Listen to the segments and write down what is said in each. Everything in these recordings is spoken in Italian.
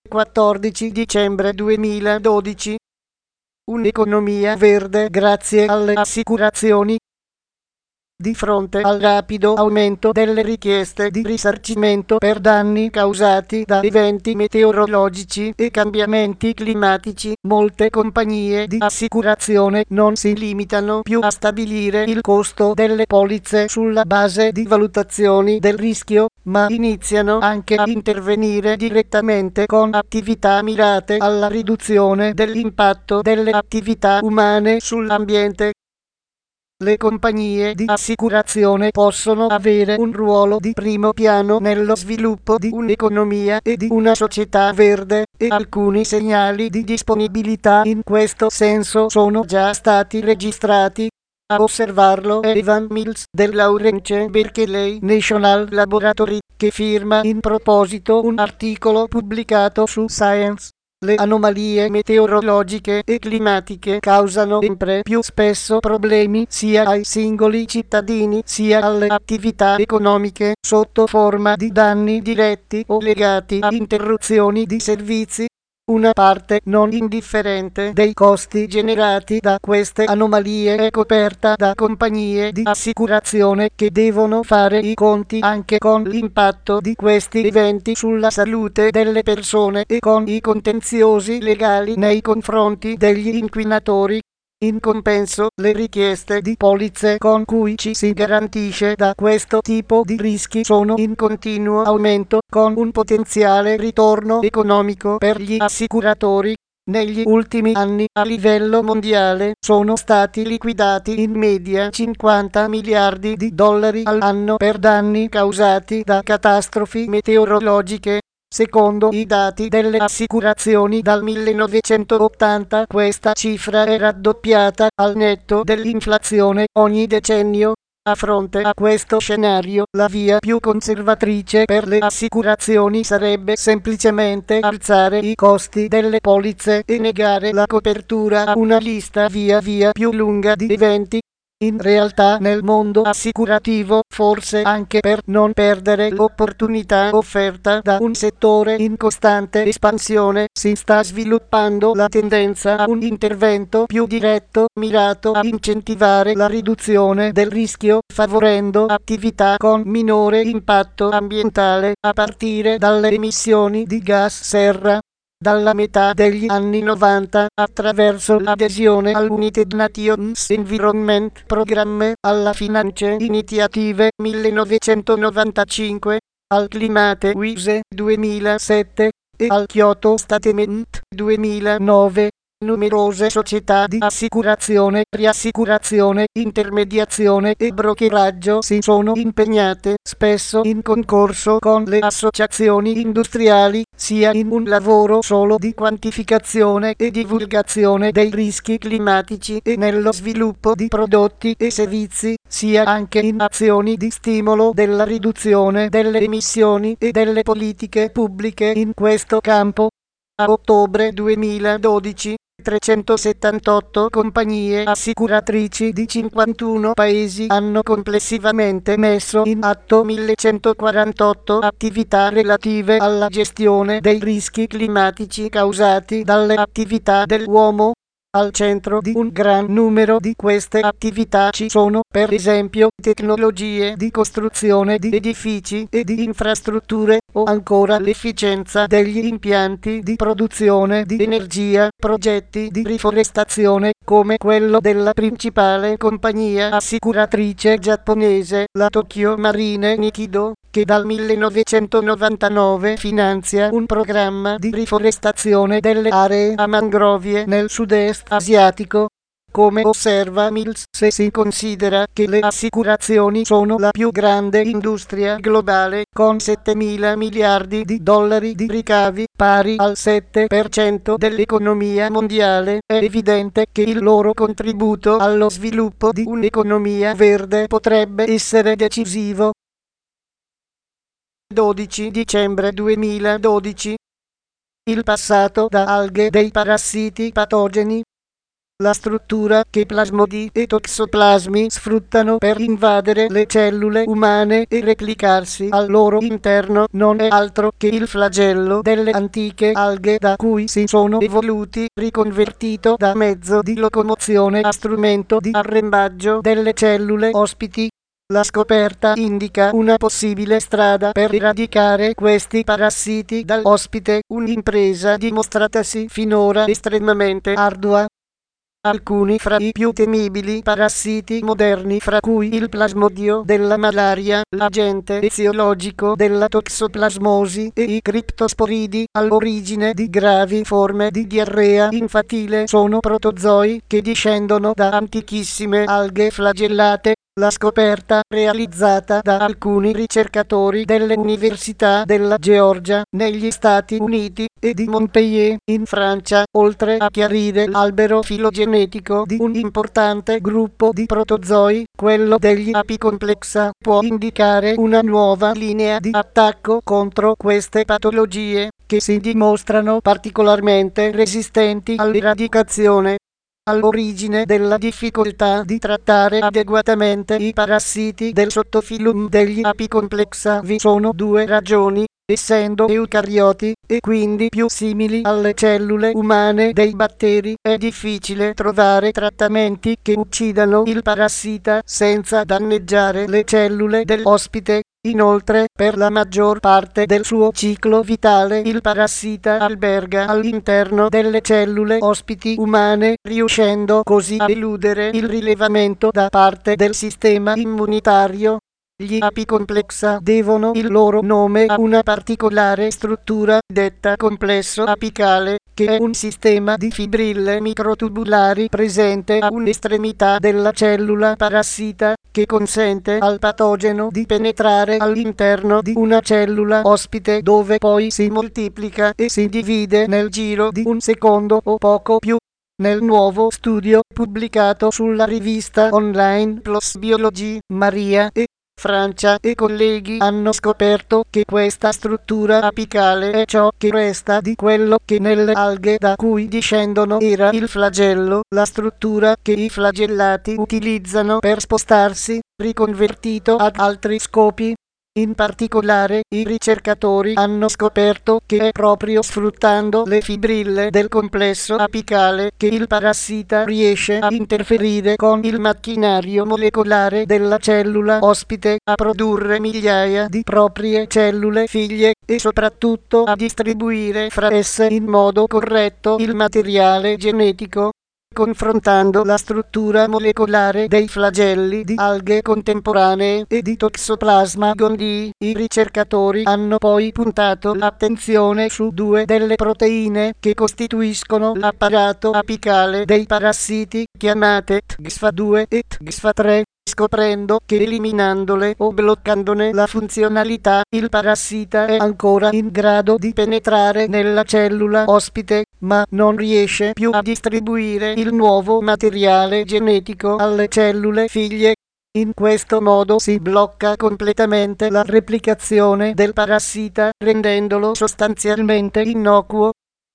14 dicembre 2012. Un'economia verde grazie alle assicurazioni. Di fronte al rapido aumento delle richieste di risarcimento per danni causati da eventi meteorologici e cambiamenti climatici, molte compagnie di assicurazione non si limitano più a stabilire il costo delle polizze sulla base di valutazioni del rischio, ma iniziano anche a intervenire direttamente con attività mirate alla riduzione dell'impatto delle attività umane sull'ambiente. Le compagnie di assicurazione possono avere un ruolo di primo piano nello sviluppo di un'economia e di una società verde, e alcuni segnali di disponibilità in questo senso sono già stati registrati. A osservarlo è Evan Mills del Lawrence Berkeley National Laboratory, che firma in proposito un articolo pubblicato su Science. Le anomalie meteorologiche e climatiche causano sempre più spesso problemi sia ai singoli cittadini sia alle attività economiche sotto forma di danni diretti o legati a interruzioni di servizi. Una parte non indifferente dei costi generati da queste anomalie è coperta da compagnie di assicurazione che devono fare i conti anche con l'impatto di questi eventi sulla salute delle persone e con i contenziosi legali nei confronti degli inquinatori. In compenso, le richieste di polizze con cui ci si garantisce da questo tipo di rischi sono in continuo aumento, con un potenziale ritorno economico per gli assicuratori. Negli ultimi anni, a livello mondiale, sono stati liquidati in media 50 miliardi di dollari all'anno per danni causati da catastrofi meteorologiche. Secondo i dati delle assicurazioni dal 1980, questa cifra è raddoppiata al netto dell'inflazione ogni decennio. A fronte a questo scenario, la via più conservatrice per le assicurazioni sarebbe semplicemente alzare i costi delle polizze e negare la copertura a una lista via via più lunga di eventi. In realtà nel mondo assicurativo, forse anche per non perdere l'opportunità offerta da un settore in costante espansione, si sta sviluppando la tendenza a un intervento più diretto, mirato a incentivare la riduzione del rischio, favorendo attività con minore impatto ambientale, a partire dalle emissioni di gas serra. Dalla metà degli anni 90, attraverso l'adesione all'United Nations Environment Programme, alla Finance Iniziative 1995, al Climate Wise 2007 e al Kyoto Statement 2009, numerose società di assicurazione, riassicurazione, intermediazione e brokeraggio si sono impegnate, spesso in concorso con le associazioni industriali, sia in un lavoro solo di quantificazione e divulgazione dei rischi climatici e nello sviluppo di prodotti e servizi, sia anche in azioni di stimolo della riduzione delle emissioni e delle politiche pubbliche in questo campo. A ottobre 2012, 378 compagnie assicuratrici di 51 paesi hanno complessivamente messo in atto 1148 attività relative alla gestione dei rischi climatici causati dalle attività dell'uomo. Al centro di un gran numero di queste attività ci sono, per esempio, tecnologie di costruzione di edifici e di infrastrutture, o ancora l'efficienza degli impianti di produzione di energia, progetti di riforestazione, come quello della principale compagnia assicuratrice giapponese, la Tokyo Marine Nichido, che dal 1999 finanzia un programma di riforestazione delle aree a mangrovie nel sud-est asiatico. Come osserva Mills, se si considera che le assicurazioni sono la più grande industria globale, con 7.000 miliardi di dollari di ricavi, pari al 7% dell'economia mondiale, è evidente che il loro contributo allo sviluppo di un'economia verde potrebbe essere decisivo. 12 dicembre 2012. Il passato da alghe dei parassiti patogeni. la struttura che plasmodi e toxoplasmi sfruttano per invadere le cellule umane e replicarsi al loro interno non è altro che il flagello delle antiche alghe da cui si sono evoluti, riconvertito da mezzo di locomozione a strumento di arrembaggio delle cellule ospiti. La scoperta indica una possibile strada per eradicare questi parassiti dall'ospite, un'impresa dimostratasi finora estremamente ardua. Alcuni fra i più temibili parassiti moderni, fra cui il plasmodio della malaria, l'agente eziologico della toxoplasmosi e i criptosporidi, all'origine di gravi forme di diarrea infantile, sono protozoi che discendono da antichissime alghe flagellate. La scoperta, realizzata da alcuni ricercatori delle università della Georgia, negli Stati Uniti, e di Montpellier, in Francia, oltre a chiarire l'albero filogenetico di un importante gruppo di protozoi, quello degli apicomplexa, può indicare una nuova linea di attacco contro queste patologie, che si dimostrano particolarmente resistenti all'eradicazione. All'origine della difficoltà di trattare adeguatamente i parassiti del sottofilum degli apicomplexa vi sono due ragioni. Essendo eucarioti, e quindi più simili alle cellule umane dei batteri, è difficile trovare trattamenti che uccidano il parassita senza danneggiare le cellule dell'ospite. Inoltre, per la maggior parte del suo ciclo vitale il parassita alberga all'interno delle cellule ospiti umane, riuscendo così a eludere il rilevamento da parte del sistema immunitario. Gli apicomplexa devono il loro nome a una particolare struttura detta complesso apicale, che è un sistema di fibrille microtubulari presente a un'estremità della cellula parassita, che consente al patogeno di penetrare all'interno di una cellula ospite, dove poi si moltiplica e si divide nel giro di un secondo o poco più. Nel nuovo studio pubblicato sulla rivista online PLOS Biology, Maria e Francia e colleghi hanno scoperto che questa struttura apicale è ciò che resta di quello che nelle alghe da cui discendono era il flagello, la struttura che i flagellati utilizzano per spostarsi, riconvertito ad altri scopi. In particolare, i ricercatori hanno scoperto che è proprio sfruttando le fibrille del complesso apicale che il parassita riesce a interferire con il macchinario molecolare della cellula ospite, a produrre migliaia di proprie cellule figlie e soprattutto a distribuire fra esse in modo corretto il materiale genetico. Confrontando la struttura molecolare dei flagelli di alghe contemporanee e di Toxoplasma gondii, i ricercatori hanno poi puntato l'attenzione su due delle proteine che costituiscono l'apparato apicale dei parassiti, chiamate TGSFA2 e TGSFA3, scoprendo che eliminandole o bloccandone la funzionalità, il parassita è ancora in grado di penetrare nella cellula ospite, ma non riesce più a distribuire il nuovo materiale genetico alle cellule figlie. In questo modo si blocca completamente la replicazione del parassita, rendendolo sostanzialmente innocuo.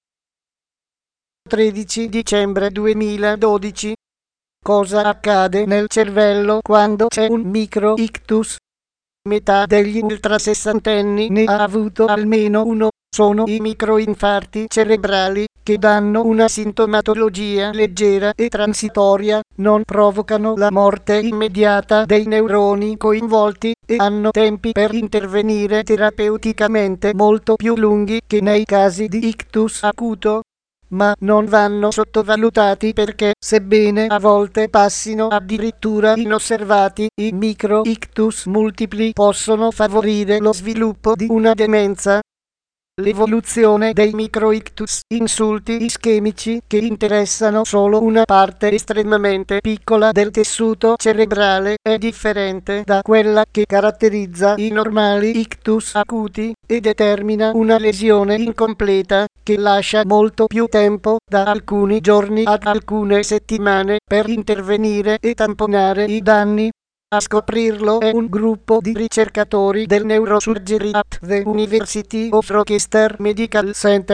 13 dicembre 2012. Cosa accade nel cervello quando c'è un micro-ictus? Metà degli ultrasessantenni ne ha avuto almeno uno. Sono i microinfarti cerebrali, che danno una sintomatologia leggera e transitoria, non provocano la morte immediata dei neuroni coinvolti e hanno tempi per intervenire terapeuticamente molto più lunghi che nei casi di ictus acuto. Ma non vanno sottovalutati perché, sebbene a volte passino addirittura inosservati, i micro-ictus multipli possono favorire lo sviluppo di una demenza. L'evoluzione dei microictus, insulti ischemici che interessano solo una parte estremamente piccola del tessuto cerebrale, è differente da quella che caratterizza i normali ictus acuti e determina una lesione incompleta che lascia molto più tempo, da alcuni giorni ad alcune settimane, per intervenire e tamponare i danni. A scoprirlo è un gruppo di ricercatori del Neurosurgery at the University of Rochester Medical Center,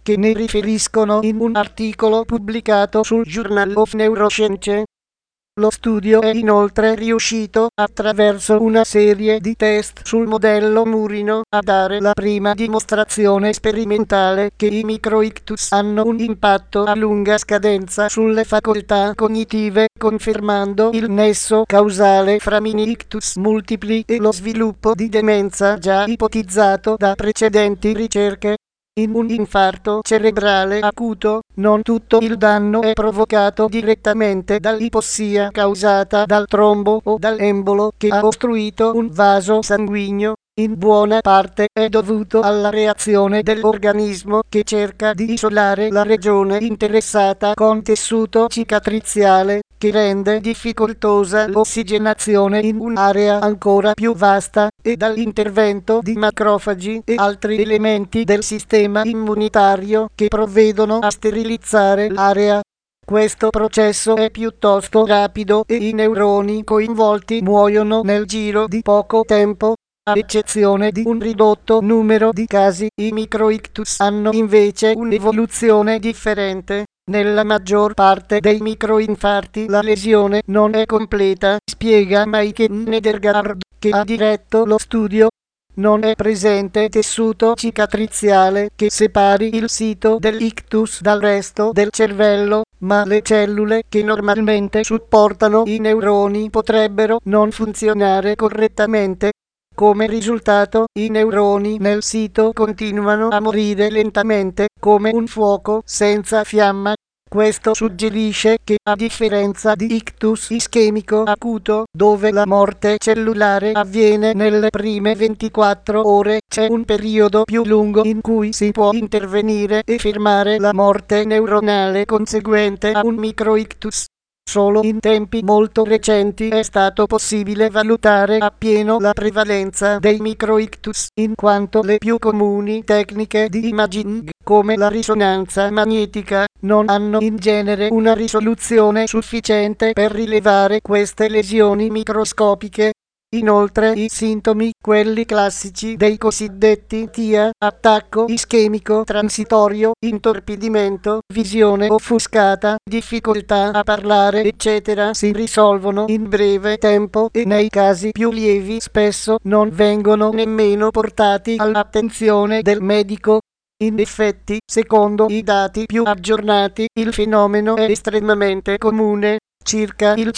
che ne riferiscono in un articolo pubblicato sul Journal of Neuroscience. Lo studio è inoltre riuscito, attraverso una serie di test sul modello murino, a dare la prima dimostrazione sperimentale che i microictus hanno un impatto a lunga scadenza sulle facoltà cognitive, confermando il nesso causale fra mini-ictus multipli e lo sviluppo di demenza già ipotizzato da precedenti ricerche. In un infarto cerebrale acuto, non tutto il danno è provocato direttamente dall'ipossia causata dal trombo o dall'embolo che ha ostruito un vaso sanguigno. In buona parte è dovuto alla reazione dell'organismo che cerca di isolare la regione interessata con tessuto cicatriziale, che rende difficoltosa l'ossigenazione in un'area ancora più vasta, e dall'intervento di macrofagi e altri elementi del sistema immunitario che provvedono a sterilizzare l'area. Questo processo è piuttosto rapido e i neuroni coinvolti muoiono nel giro di poco tempo. A eccezione di un ridotto numero di casi, i microictus hanno invece un'evoluzione differente. Nella maggior parte dei microinfarti la lesione non è completa, spiega Maiken Nedergaard, che ha diretto lo studio. Non è presente tessuto cicatriziale che separi il sito dell'ictus dal resto del cervello, ma le cellule che normalmente supportano i neuroni potrebbero non funzionare correttamente. Come risultato, i neuroni nel sito continuano a morire lentamente, come un fuoco senza fiamma. Questo suggerisce che, a differenza di ictus ischemico acuto, dove la morte cellulare avviene nelle prime 24 ore, c'è un periodo più lungo in cui si può intervenire e fermare la morte neuronale conseguente a un microictus. Solo in tempi molto recenti è stato possibile valutare appieno la prevalenza dei microictus, in quanto le più comuni tecniche di imaging, come la risonanza magnetica, non hanno in genere una risoluzione sufficiente per rilevare queste lesioni microscopiche. Inoltre i sintomi, quelli classici dei cosiddetti TIA, attacco ischemico transitorio, intorpidimento, visione offuscata, difficoltà a parlare, eccetera, si risolvono in breve tempo e nei casi più lievi spesso non vengono nemmeno portati all'attenzione del medico. In effetti, secondo i dati più aggiornati, il fenomeno è estremamente comune. Circa il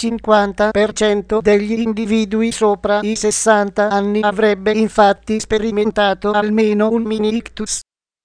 50% degli individui sopra i 60 anni avrebbe infatti sperimentato almeno un mini-ictus.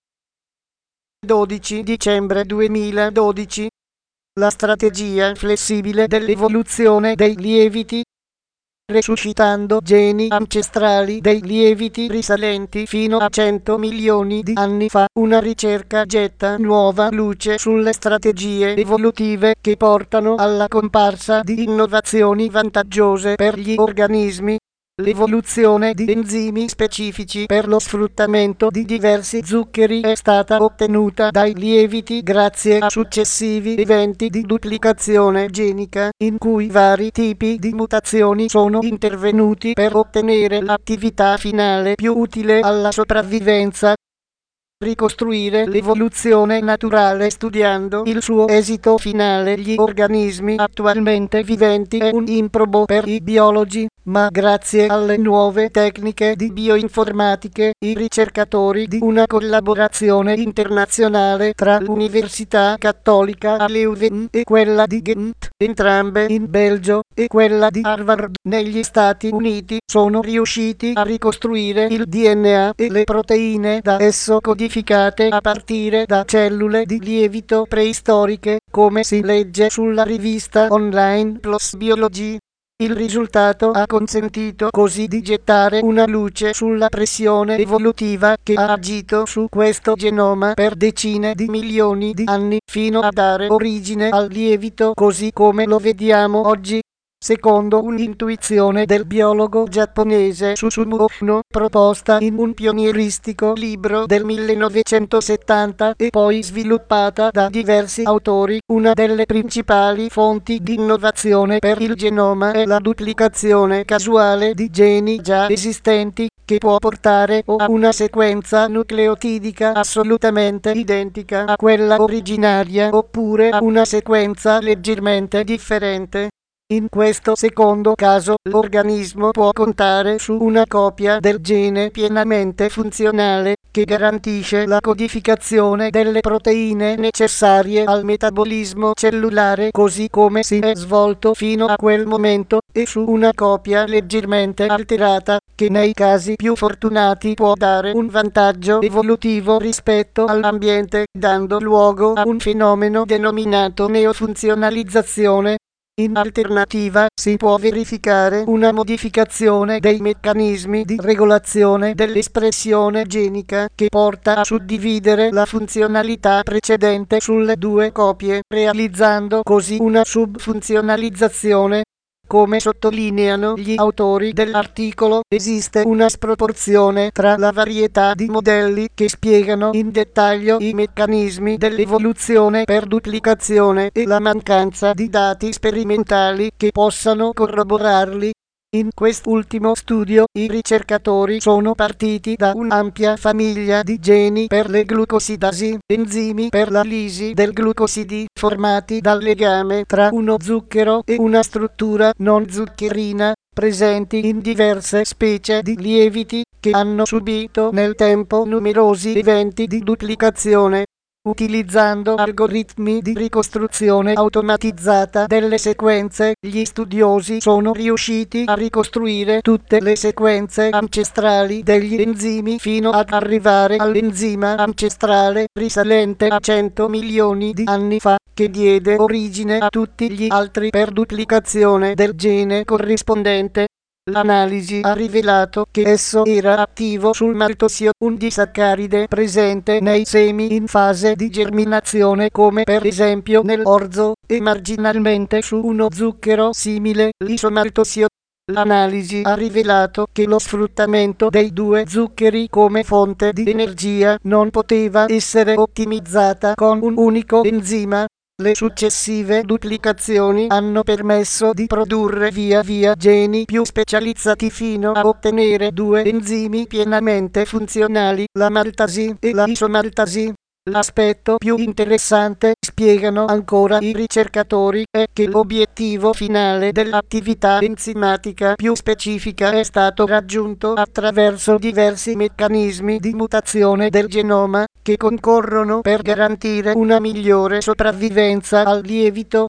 12 dicembre 2012. La strategia flessibile dell'evoluzione dei lieviti. Resuscitando geni ancestrali dei lieviti risalenti fino a 100 milioni di anni fa, una ricerca getta nuova luce sulle strategie evolutive che portano alla comparsa di innovazioni vantaggiose per gli organismi. L'evoluzione di enzimi specifici per lo sfruttamento di diversi zuccheri è stata ottenuta dai lieviti grazie a successivi eventi di duplicazione genica, in cui vari tipi di mutazioni sono intervenuti per ottenere l'attività finale più utile alla sopravvivenza. Ricostruire l'evoluzione naturale studiando il suo esito finale. Gli organismi attualmente viventi è un improbo per i biologi, ma grazie alle nuove tecniche di bioinformatiche, i ricercatori di una collaborazione internazionale tra l'Università Cattolica a Leuven e quella di Ghent, entrambe in Belgio, e quella di Harvard negli Stati Uniti, sono riusciti a ricostruire il DNA e le proteine da esso codificate a partire da cellule di lievito preistoriche, come si legge sulla rivista online PLOS Biology. Il risultato ha consentito così di gettare una luce sulla pressione evolutiva che ha agito su questo genoma per decine di milioni di anni, fino a dare origine al lievito così come lo vediamo oggi. secondo un'intuizione del biologo giapponese Susumu Ohno, proposta in un pionieristico libro del 1970 e poi sviluppata da diversi autori. Una delle principali fonti di innovazione per il genoma è la duplicazione casuale di geni già esistenti, che può portare o a una sequenza nucleotidica assolutamente identica a quella originaria oppure a una sequenza leggermente differente. In questo secondo caso, l'organismo può contare su una copia del gene pienamente funzionale, che garantisce la codificazione delle proteine necessarie al metabolismo cellulare così come si è svolto fino a quel momento, e su una copia leggermente alterata, che nei casi più fortunati può dare un vantaggio evolutivo rispetto all'ambiente, dando luogo a un fenomeno denominato neofunzionalizzazione. In alternativa, si può verificare una modificazione dei meccanismi di regolazione dell'espressione genica che porta a suddividere la funzionalità precedente sulle due copie, realizzando così una subfunzionalizzazione. Come sottolineano gli autori dell'articolo, esiste una sproporzione tra la varietà di modelli che spiegano in dettaglio i meccanismi dell'evoluzione per duplicazione e la mancanza di dati sperimentali che possano corroborarli. In quest'ultimo studio i ricercatori sono partiti da un'ampia famiglia di geni per le glucosidasi, enzimi per la lisi del glucosidi, formati dal legame tra uno zucchero e una struttura non zuccherina, presenti in diverse specie di lieviti, che hanno subito nel tempo numerosi eventi di duplicazione. Utilizzando algoritmi di ricostruzione automatizzata delle sequenze, gli studiosi sono riusciti a ricostruire tutte le sequenze ancestrali degli enzimi fino ad arrivare all'enzima ancestrale risalente a 100 milioni di anni fa, che diede origine a tutti gli altri per duplicazione del gene corrispondente. L'analisi ha rivelato che esso era attivo sul maltosio, un disaccaride presente nei semi in fase di germinazione come per esempio nell'orzo, e marginalmente su uno zucchero simile, l'isomaltosio. L'analisi ha rivelato che lo sfruttamento dei due zuccheri come fonte di energia non poteva essere ottimizzata con un unico enzima. Le successive duplicazioni hanno permesso di produrre via via geni più specializzati fino a ottenere due enzimi pienamente funzionali, la maltasi e la isomaltasi. L'aspetto più interessante, spiegano ancora i ricercatori, è che l'obiettivo finale dell'attività enzimatica più specifica è stato raggiunto attraverso diversi meccanismi di mutazione del genoma, che concorrono per garantire una migliore sopravvivenza al lievito.